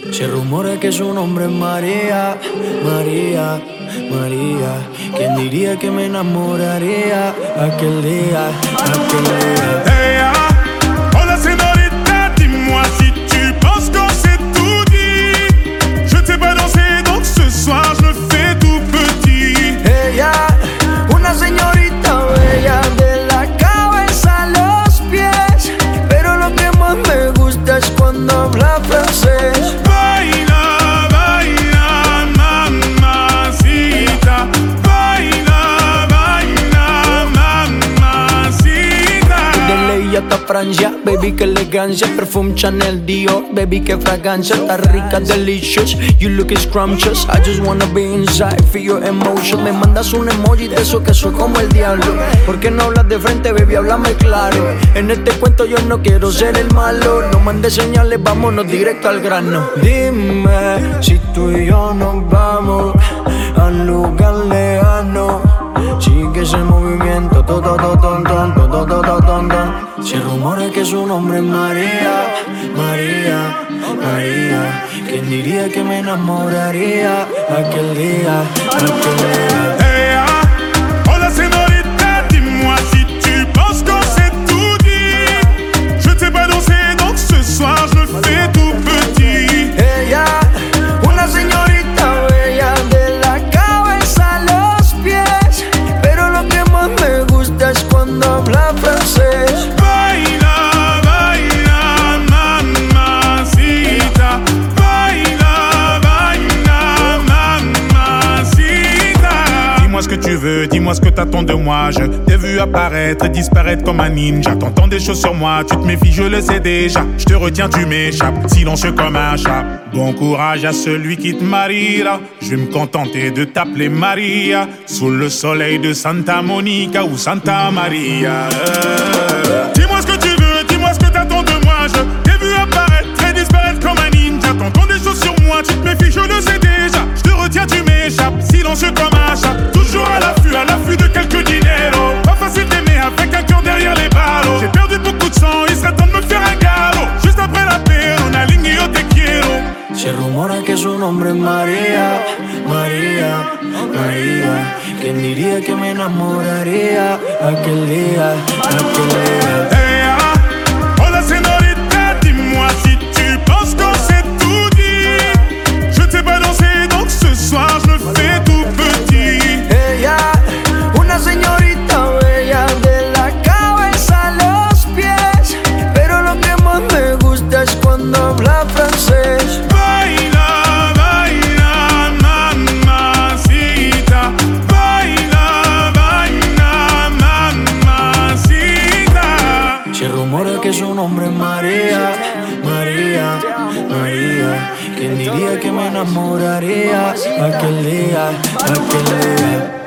Se rumora que su nombre es María, María, María. ¿Quién diría que me enamoraría aquel día, aquel día? Hey, hola señorita, dis-moi si tu penses qu'on s'est tout dit. Je ne sais pas danser, donc ce soir je me fais tout petit. Ella, una señorita bella de la cabeza a los pies, pero lo que más me gusta es cuando habla francés. Baila, baila, mamacita. Baila, baila, mamacita. De ley hasta Francia, baby, qué elegancia. Perfume Chanel, Dior, baby, qué fragancia. Está rica, delicious, you look scrumptious. I just wanna be inside, feel your emotion. Me mandas un emoji de eso que soy como el diablo. ¿Por qué no hablas de frente, baby? Háblame claro. En este cuento yo no quiero ser el malo. No mandes señales, vámonos directo al grano. Dime si tú y yo nos vamos al lugar lejano. Sigue ese movimiento, todo, todo, todo, todo, todo, todo, todo. Se rumora que su nombre es María, María, María. ¿Quién diría que me enamoraría aquel día, aquel día? Hey, hola señorita, dis-moi si tu penses qu'on s'est tout dit. Je ne sais pas danser, donc ce soir je me fais tout petit. Ella, una señorita bella de la cabeza a los pies, pero lo que más me gusta es cuando habla francés. Baila, baila, mamacita. Baila, baila, mamacita. Dis-moi ce que tu veux, dis-moi ce que t'attends de moi. Je t'ai vu apparaître et disparaître comme un ninja. T'entends des choses sur moi, tu te méfies, je le sais déjà. Je te retiens, tu m'échappes, silencieux comme un chat. Bon courage à celui qui te mariera. Je vais me contenter de t'appeler Maria. Sous le soleil de Santa Monica ou Santa Maria. Dis-moi ce que tu veux, dis-moi ce que t'attends de moi. Je t'ai vu apparaître et disparaître comme un ninja. T'entends des choses sur moi, tu te méfies, je le sais déjà. Je te retiens, tu m'échappes, silencieux comme un chat. Toujours à l'affût de quelques dinero. Pas facile d'aimer avec un cœur derrière les ballots. J'ai perdu beaucoup de sang, il serait temps de me faire un galop. Juste après la paix, on aligne yo te quiero. Se rumora que su nombre es María, María, María. ¿Quién diría que me enamoraría aquel día, aquel día? Hey, hola señorita, dis-moi si tu penses qu'on s'est tout dit. Je ne sais pas danser, donc ce soir je me fais tout petit. Ella, una señorita bella de la cabeza a los pies, pero lo que más me gusta es cuando habla francés. Baila, baila, mamacita. Baila, baila, mamacita. Se rumora que su nombre es María, María, María. ¿Quién diría que me enamoraría aquel día, aquel día?